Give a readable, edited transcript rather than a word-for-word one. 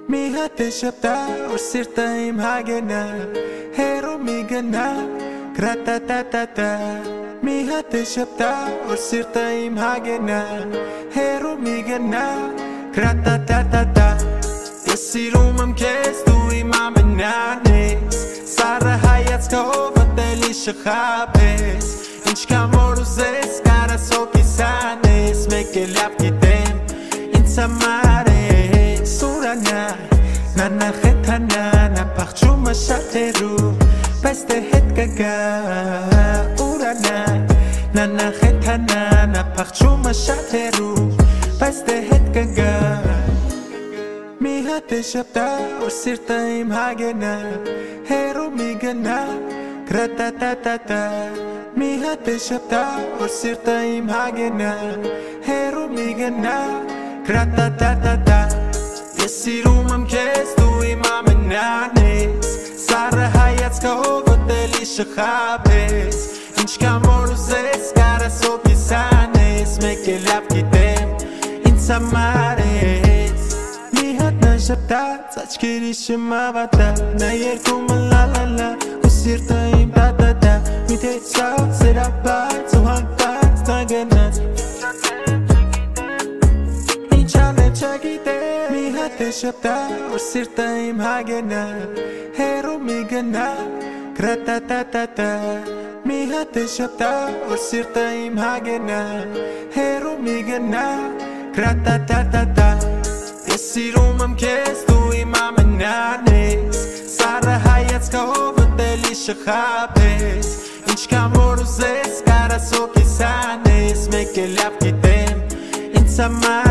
Միհատ է շպտա, որ սիրտը իմ հագենա Հերու մի գնա, գրատատատատա Միհատ է շպտա, որ սիրտը իմ հագենա Հերու մի գնա, գրատատատատա Ես սիրում եմ քեզ, դու իմ ամենան ես Սառը հայացքով ըտելի շխապես Ինչքան որ ուզես, կարաս հոգիս անես Մեկ է լավ գիտեմ, ինձ համար ես Ուրանա, նանա խեթանա, նա պաղջումը շատ հերու Բայց դե հետ կգա Ուրանա, նանա խեթանա, նա պաղջումը շատ հերու Բայց դե հետ կգա Մի հատ է շպտա, որ սիրտը իմ հագենա Հերու մի գնա, գրատատատատա Մի հատ է շպտա, որ սիրտը իմ հագենա Հերու մի գնա, գրատատատատա Ես սիրում եմ քեզ, դու իմ ամենան ես Սառը հայացքով ըտելի շխապես Ինչքան որ ուզես, կարաս հոգիս անես Մեկ է լավ գիտեմ, ինձ համար ես Մի հատ նա շպտաց, աչքերիս չմավատա Նա երկում է լալալա, ու սիրտը իմ տատատա Մի թե սավ սերապայց ու հանկած նա գնաց Ինչ անեմ չգիտեմ Մի հատ է շպտա, որ սիրտը իմ հագենա Հերու մի գնա, գրատատատատա Մի հատ է շպտա, որ սիրտը իմ հագենա Հերու մի գնա, գրատատատատա Ես սիրում եմ քեզ, դու իմ ամենան ես Սառը հայացքով ըտելի շխապես Ինչքան որ ուզես, կարաս հոգիս անես Մեկ է լավ գիտեմ, ինձ համար